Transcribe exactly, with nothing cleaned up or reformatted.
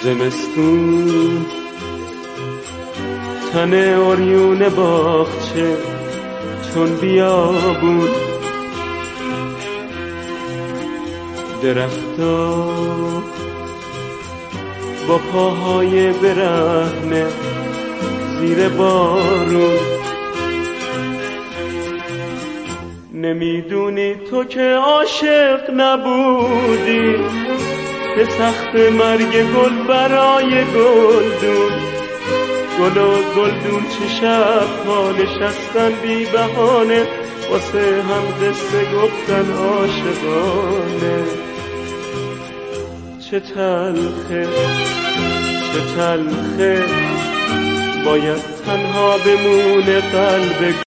زمستون تن عریون باغچه چون بیابون، درختا با پاهای برهنه زیر بارون. نمیدونی تو که عاشق نبودی، که سخت مرگ گل برای گلدون. گل و گلدون چه شب‌ها نشستن بی بهانه، واسه هم قصه گفتن عاشقانه. چه تلخه چه تلخه باید تنها بمونه قلب